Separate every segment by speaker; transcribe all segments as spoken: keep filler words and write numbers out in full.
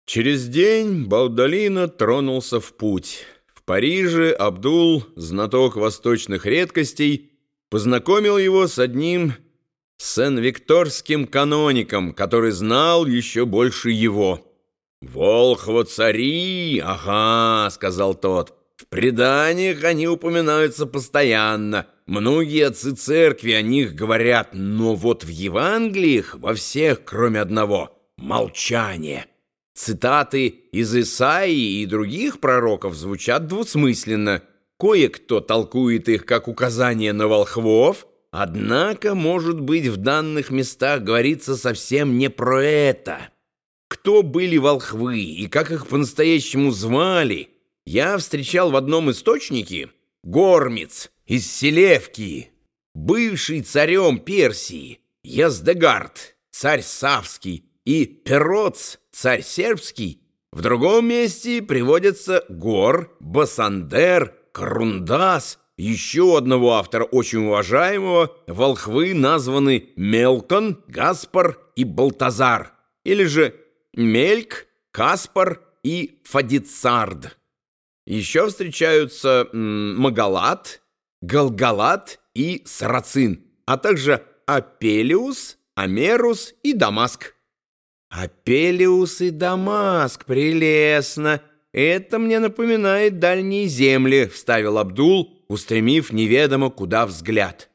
Speaker 1: Через день Баудалина тронулся в путь. В Париже Абдул, знаток восточных редкостей, познакомил его с одним сен-викторским каноником, который знал еще больше его. «Волхва-цари, ага», — сказал тот, — «в преданиях они упоминаются постоянно, многие отцы церкви о них говорят, но вот в Евангелиях во всех, кроме одного, молчание». Цитаты из Исаии и других пророков звучат двусмысленно. Кое-кто толкует их как указание на волхвов, однако, может быть, в данных местах говорится совсем не про это. Кто были волхвы и как их по-настоящему звали, я встречал в одном источнике Гормиц из Селевкии, бывший царем Персии, Яздегард, царь Савский, и Пероц, царь сербский. В другом месте приводятся Гор, Басандер, Крундас. Еще одного автора, очень уважаемого, волхвы названы Мелкон, Гаспар и Балтазар, или же Мельк, Каспар и Фадицард. Еще встречаются Магалат, Галгалат и Сарацин, а также Апелиус, Амерус и Дамаск. Апелиус и Дамаск, прелестно. Это мне напоминает дальние земли, вставил Абдул, устремив неведомо куда взгляд.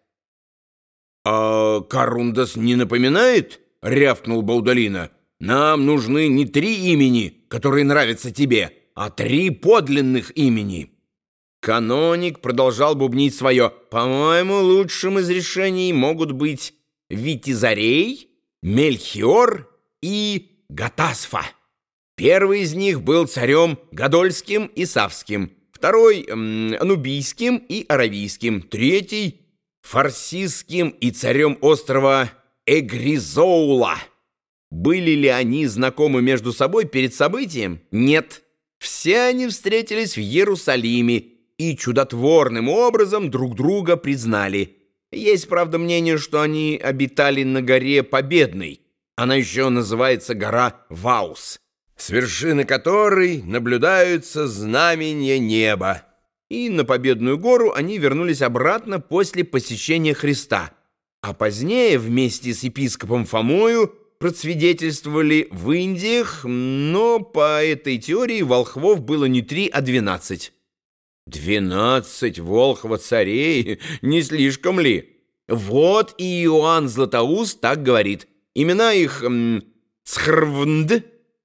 Speaker 1: А Карундас не напоминает? Рявкнул Баудалина. Нам нужны не три имени, которые нравятся тебе, а три подлинных имени. Каноник продолжал бубнить свое. По-моему, лучшим из решений могут быть Витизарей, Мельхиор и Гатасфа. Первый из них был царем Гадольским и Савским, второй эм, Анубийским и Аравийским, третий Фарсисским и царем острова Эгризоула. Были ли они знакомы между собой перед событием? Нет. Все они встретились в Иерусалиме и чудотворным образом друг друга признали. Есть, правда, мнение, что они обитали на горе Победной. Она еще называется гора Ваус, с вершины которой наблюдаются знамения неба. И на Победную гору они вернулись обратно после посещения Христа, а позднее вместе с епископом Фомою процвидетельствовали в Индиях, но по этой теории волхвов было не три, а двенадцать. Двенадцать волхва-царей, не слишком ли? Вот и Иоанн Златоуст так говорит. Имена их м, Схрвнд,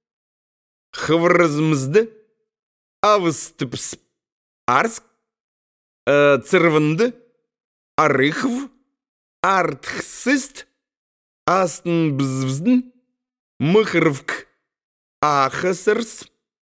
Speaker 1: Хврзмзд, Австпс, Арск, э, Цервнд, Арыхв, Артхсист, Астнбзвздн, Мыхрвк, Ахасерс,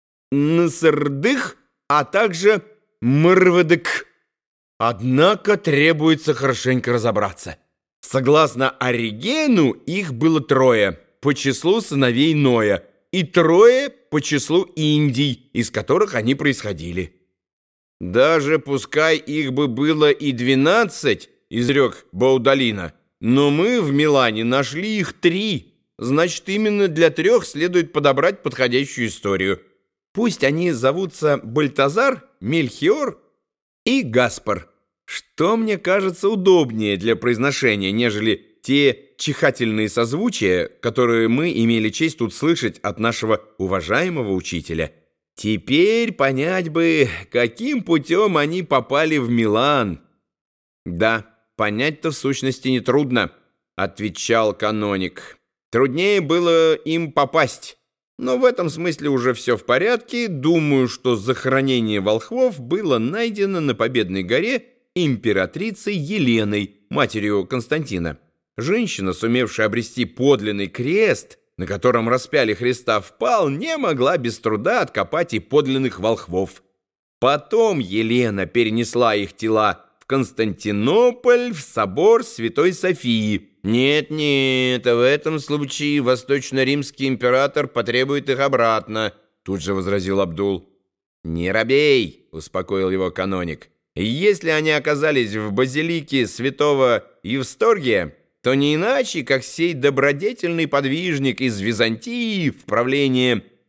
Speaker 1: Нсердых, а также Мрвдык. Однако требуется хорошенько разобраться. Согласно Оригену, их было трое по числу сыновей Ноя и трое по числу Индий, из которых они происходили. Даже пускай их бы было и двенадцать, изрек Баудалина, но мы в Милане нашли их три, значит, именно для трех следует подобрать подходящую историю. Пусть они зовутся Бальтазар, Мельхиор и Гаспар, что мне кажется удобнее для произношения, нежели те чихательные созвучия, которые мы имели честь тут слышать от нашего уважаемого учителя. Теперь понять бы, каким путем они попали в Милан. Да, понять-то в сущности нетрудно, отвечал каноник. Труднее было им попасть. Но в этом смысле уже все в порядке. Думаю, что захоронение волхвов было найдено на Победной горе императрицей Еленой, матерью Константина. Женщина, сумевшая обрести подлинный крест, на котором распяли Христа, вполне могла без труда откопать и подлинных волхвов. Потом Елена перенесла их тела в Константинополь, в собор Святой Софии. «Нет-нет, в этом случае восточно-римский император потребует их обратно», тут же возразил Абдул. «Не робей», — успокоил его каноник. «Если они оказались в базилике святого Евсторгия, то не иначе, как сей добродетельный подвижник из Византии в правлении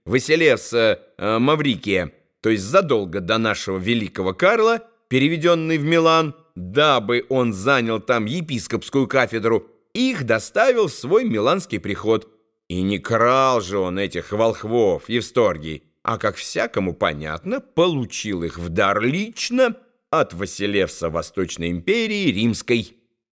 Speaker 1: Василевса э, Маврикия, то есть задолго до нашего великого Карла, переведенный в Милан, дабы он занял там епископскую кафедру, их доставил в свой миланский приход. И не крал же он этих волхвов, Евсторгий, а, как всякому понятно, получил их в дар лично от Василевса Восточной империи Римской.